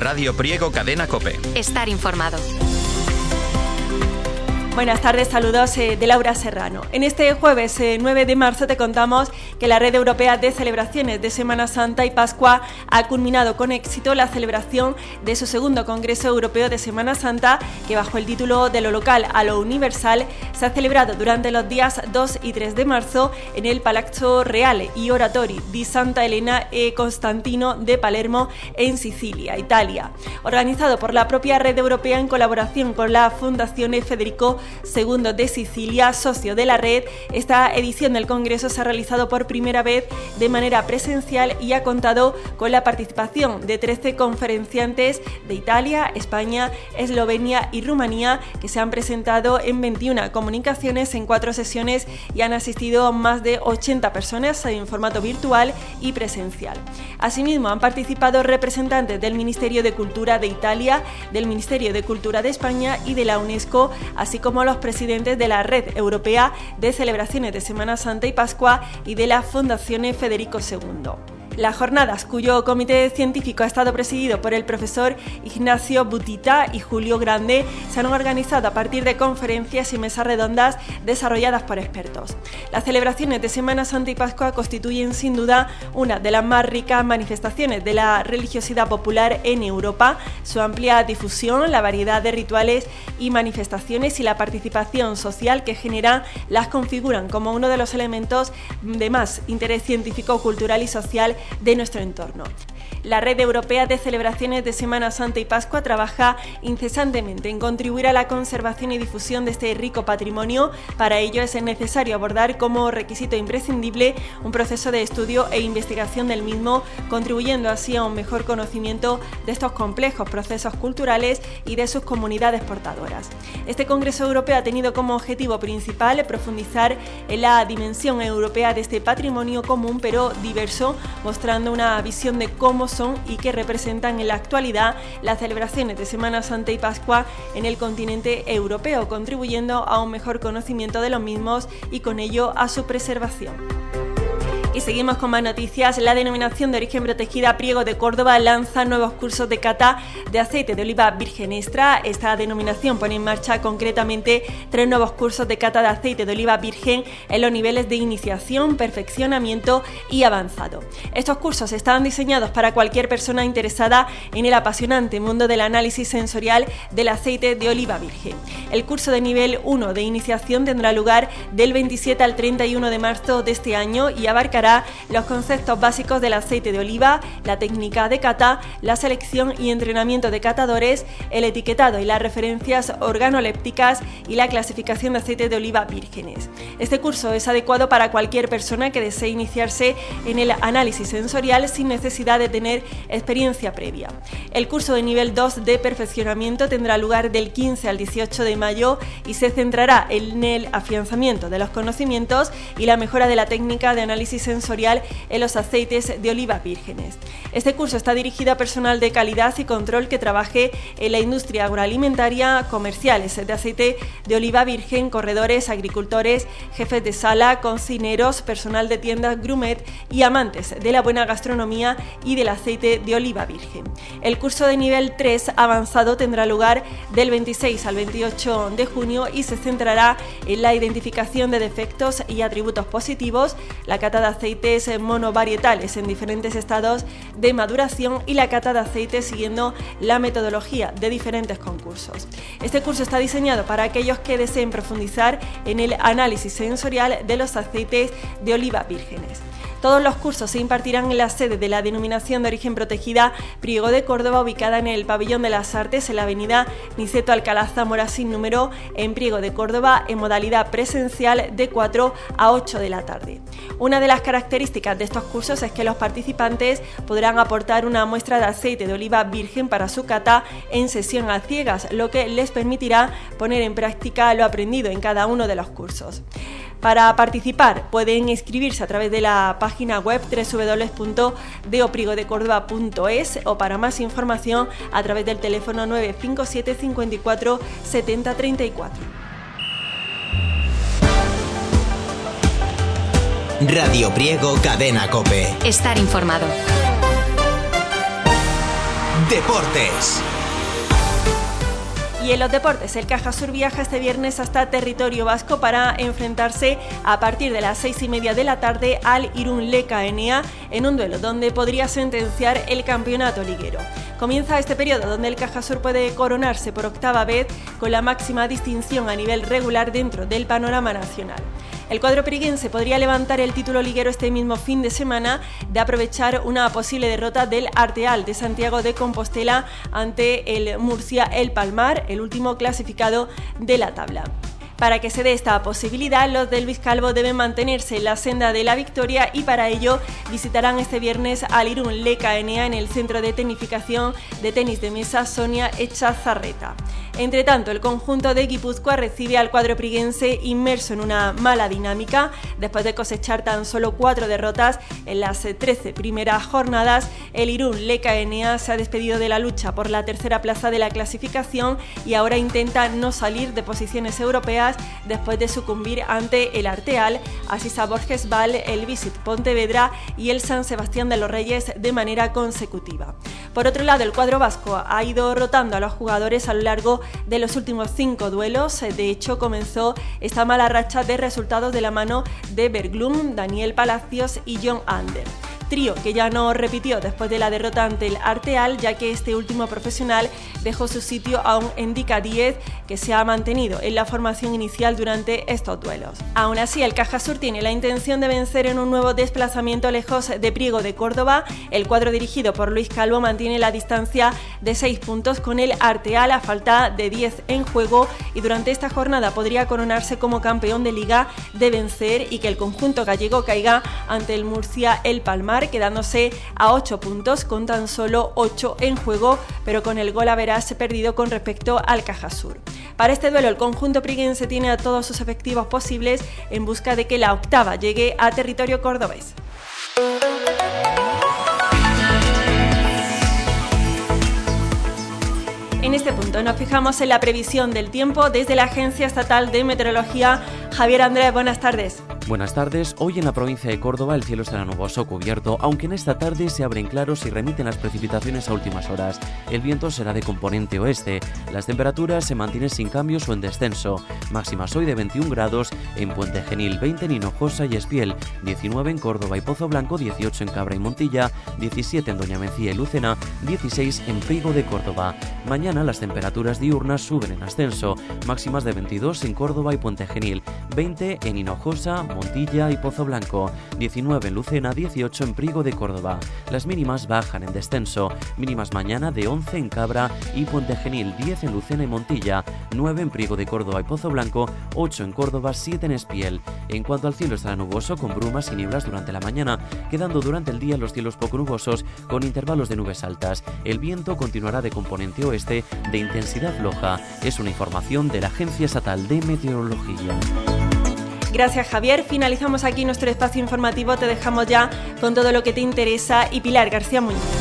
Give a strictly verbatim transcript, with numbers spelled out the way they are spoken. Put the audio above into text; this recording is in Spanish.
Radio Priego Cadena COPE. Estar informado. Buenas tardes, saludos eh, de Laura Serrano. En este jueves eh, nueve de marzo te contamos que la Red Europea de Celebraciones de Semana Santa y Pascua ha culminado con éxito la celebración de su segundo Congreso Europeo de Semana Santa, que bajo el título De lo local a lo universal se ha celebrado durante los días dos y tres de marzo en el Palazzo Reale y Oratori di Santa Elena e Costantino de Palermo, en Sicilia, Italia. Organizado por la propia Red Europea en colaboración con la Fundación Federico segundo de Sicilia, socio de la red, esta edición del Congreso se ha realizado por primera vez de manera presencial y ha contado con la participación de trece conferenciantes de Italia, España, Eslovenia y Rumanía, que se han presentado en veintiuna comunicaciones en cuatro sesiones y han asistido más de ochenta personas en formato virtual y presencial. Asimismo, han participado representantes del Ministerio de Cultura de Italia, del Ministerio de Cultura de España y de la UNESCO, así como como los presidentes de la Red Europea de Celebraciones de Semana Santa y Pascua y de la Fundación Federico segundo. Las jornadas, cuyo comité científico ha estado presidido por el profesor Ignacio Butita y Julio Grande, se han organizado a partir de conferencias y mesas redondas desarrolladas por expertos. Las celebraciones de Semana Santa y Pascua constituyen sin duda una de las más ricas manifestaciones de la religiosidad popular en Europa. Su amplia difusión, la variedad de rituales y manifestaciones y la participación social que generan las configuran como uno de los elementos de más interés científico, cultural y social de nuestro entorno. La Red Europea de Celebraciones de Semana Santa y Pascua trabaja incesantemente en contribuir a la conservación y difusión de este rico patrimonio. Para ello es necesario abordar como requisito imprescindible un proceso de estudio e investigación del mismo, contribuyendo así a un mejor conocimiento de estos complejos procesos culturales y de sus comunidades portadoras. Este Congreso Europeo ha tenido como objetivo principal profundizar en la dimensión europea de este patrimonio común pero diverso, mostrando una visión de cómo son y que representan en la actualidad las celebraciones de Semana Santa y Pascua en el continente europeo, contribuyendo a un mejor conocimiento de los mismos y con ello a su preservación. Y seguimos con más noticias. La denominación de origen protegida Priego de Córdoba lanza nuevos cursos de cata de aceite de oliva virgen extra. Esta denominación pone en marcha concretamente tres nuevos cursos de cata de aceite de oliva virgen en los niveles de iniciación, perfeccionamiento y avanzado. Estos cursos están diseñados para cualquier persona interesada en el apasionante mundo del análisis sensorial del aceite de oliva virgen. El curso de nivel uno de iniciación tendrá lugar del veintisiete al treinta y uno de marzo de este año y abarcará los conceptos básicos del aceite de oliva, la técnica de cata, la selección y entrenamiento de catadores, el etiquetado y las referencias organolépticas y la clasificación de aceites de oliva vírgenes. Este curso es adecuado para cualquier persona que desee iniciarse en el análisis sensorial sin necesidad de tener experiencia previa. El curso de nivel dos de perfeccionamiento tendrá lugar del quince al dieciocho de mayo y se centrará en el afianzamiento de los conocimientos y la mejora de la técnica de análisis sensorial en los aceites de oliva vírgenes. Este curso está dirigido a personal de calidad y control que trabaje en la industria agroalimentaria, comerciales de aceite de oliva virgen, corredores, agricultores, jefes de sala, cocineros, personal de tiendas grumet y amantes de la buena gastronomía y del aceite de oliva virgen. El curso de nivel tres avanzado tendrá lugar del veintiséis al veintiocho de junio y se centrará en la identificación de defectos y atributos positivos, la cata de aceites monovarietales en diferentes estados de maduración y la cata de aceites siguiendo la metodología de diferentes concursos. Este curso está diseñado para aquellos que deseen profundizar en el análisis sensorial de los aceites de oliva vírgenes. Todos los cursos se impartirán en la sede de la denominación de origen protegida Priego de Córdoba, ubicada en el Pabellón de las Artes, en la avenida Niceto Alcalá Zamora sin número, en Priego de Córdoba, en modalidad presencial de cuatro a ocho de la tarde. Una de las características de estos cursos es que los participantes podrán aportar una muestra de aceite de oliva virgen para su cata en sesión a ciegas, lo que les permitirá poner en práctica lo aprendido en cada uno de los cursos. Para participar pueden inscribirse a través de la página web doble u doble u doble u punto deopriego de córdoba punto es o para más información a través del teléfono nueve cinco siete cinco cuatro siete cero tres cuatro. Radio Priego Cadena COPE. Estar informado. Deportes. Y en los deportes, el Cajasur viaja este viernes hasta territorio vasco para enfrentarse a partir de las seis y media de la tarde al Irún Leka Enea en un duelo donde podría sentenciar el campeonato liguero. Comienza este periodo donde el Cajasur puede coronarse por octava vez con la máxima distinción a nivel regular dentro del panorama nacional. El cuadro periguense podría levantar el título liguero este mismo fin de semana de aprovechar una posible derrota del Arteal de Santiago de Compostela ante el Murcia El Palmar, el último clasificado de la tabla. Para que se dé esta posibilidad, los del Luis Calvo deben mantenerse en la senda de la victoria y para ello visitarán este viernes al Irún Leka Enea en el centro de tecnificación de tenis de mesa Sonia Echazarreta. Entre tanto, el conjunto de Guipúzcoa recibe al cuadro priguense inmerso en una mala dinámica. Después de cosechar tan solo cuatro derrotas en las trece primeras jornadas, el Irún Leka Enea se ha despedido de la lucha por la tercera plaza de la clasificación y ahora intenta no salir de posiciones europeas después de sucumbir ante el Arteal, Asisa Borges Val, el Visit Pontevedra y el San Sebastián de los Reyes de manera consecutiva. Por otro lado, el cuadro vasco ha ido rotando a los jugadores a lo largo de los últimos cinco duelos. De hecho, comenzó esta mala racha de resultados de la mano de Berglund, Daniel Palacios y John Ander. Trío que ya no repitió después de la derrota ante el Arteal, ya que este último profesional dejó su sitio a un Endika Díez que se ha mantenido en la formación inicial durante estos duelos. Aún así, el Cajasur tiene la intención de vencer en un nuevo desplazamiento lejos de Priego de Córdoba. El cuadro dirigido por Luis Calvo mantiene la distancia de seis puntos con el Arteal a falta de diez en juego y durante esta jornada podría coronarse como campeón de liga de vencer y que el conjunto gallego caiga ante el Murcia El Palmar, quedándose a ocho puntos con tan solo ocho en juego, pero con el gol a verás perdido con respecto al Cajasur. Para este duelo, el conjunto priguense tiene a todos sus efectivos posibles en busca de que la octava llegue a territorio cordobés. En este punto nos fijamos en la previsión del tiempo desde la Agencia Estatal de Meteorología. Javier Andrés, buenas tardes. Buenas tardes. Hoy en la provincia de Córdoba el cielo estará nuboso cubierto, aunque en esta tarde se abren claros y remiten las precipitaciones a últimas horas. El viento será de componente oeste. Las temperaturas se mantienen sin cambios o en descenso. Máximas hoy de veintiún grados en Puente Genil, veinte en Hinojosa y Espiel, diecinueve en Córdoba y Pozo Blanco, dieciocho en Cabra y Montilla, diecisiete en Doña Mencía y Lucena, dieciséis en Priego de Córdoba. Mañana las temperaturas diurnas suben en ascenso. Máximas de veintidós en Córdoba y Puente Genil, veinte en Hinojosa, Montilla y Pozo Blanco, diecinueve en Lucena, dieciocho en Priego de Córdoba. Las mínimas bajan en descenso, mínimas mañana de once en Cabra y Puente Genil, diez en Lucena y Montilla, nueve en Priego de Córdoba y Pozo Blanco, ocho en Córdoba, siete en Espiel. En cuanto al cielo, estará nuboso con brumas y nieblas durante la mañana, quedando durante el día los cielos poco nubosos con intervalos de nubes altas. El viento continuará de componente oeste de intensidad floja. Es una información de la Agencia Estatal de Meteorología. Gracias, Javier. Finalizamos aquí nuestro espacio informativo. Te dejamos ya con todo lo que te interesa y Pilar García Muñoz.